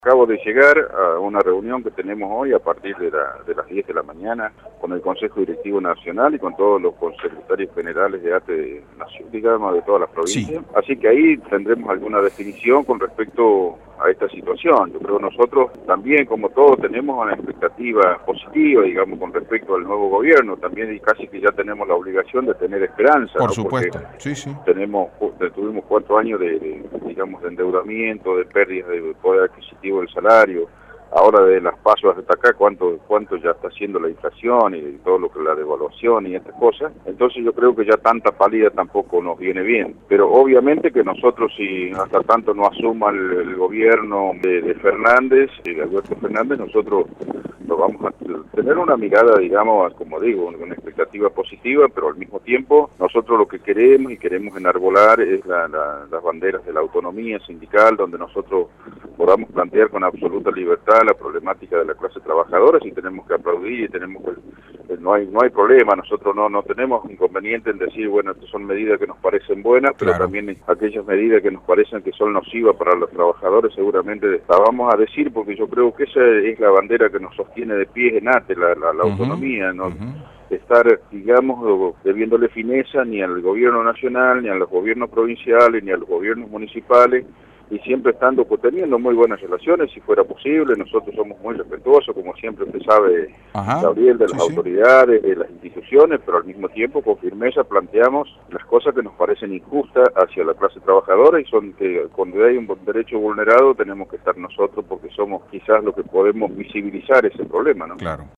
Acabo de llegar a una reunión que tenemos hoy a partir de las 10 de la mañana con el Consejo Directivo Nacional y con todos los consecretarios generales de ATE Nacional, digamos, de todas las provincias. Sí. Así que ahí tendremos alguna definición con respecto a esta situación. Yo creo que nosotros también, como todos, tenemos una expectativa positiva, digamos, con respecto al nuevo gobierno. También casi que ya tenemos la obligación de tener esperanza, Por ¿no? supuesto, Porque sí. tuvimos 4 años digamos, de endeudamiento, de pérdidas de poder adquisitivo del salario. Ahora de las pasos hasta acá, cuánto ya está haciendo la inflación y todo lo que la devaluación y estas cosas. Entonces yo creo que ya tanta pálida tampoco nos viene bien. Pero obviamente que nosotros, si hasta tanto no asuma el gobierno de Fernández, de Alberto Fernández, nosotros lo vamos a tener una mirada, digamos, como digo, una expectativa positiva, pero al mismo tiempo nosotros lo que queremos enarbolar es las banderas de la autonomía sindical, donde nosotros podamos plantear con absoluta libertad la problemática de la clase trabajadora. Si tenemos que aplaudir y tenemos que no hay problema, nosotros no tenemos inconveniente en decir, bueno, estas son medidas que nos parecen buenas, pero Claro. también aquellas medidas que nos parecen que son nocivas para los trabajadores, seguramente la vamos a decir, porque yo creo que esa es la bandera que nos sostiene de pie en ATE, la autonomía, ¿no? Estar, digamos, debiéndole fineza ni al gobierno nacional, ni a los gobiernos provinciales, ni a los gobiernos municipales, y siempre teniendo muy buenas relaciones, si fuera posible. Nosotros somos muy respetuosos, como siempre usted sabe, Gabriel, de las autoridades, de las instituciones, pero al mismo tiempo con firmeza planteamos las cosas que nos parecen injustas hacia la clase trabajadora, y son que cuando hay un derecho vulnerado tenemos que estar nosotros, porque somos quizás los que podemos visibilizar ese problema, ¿no? Claro.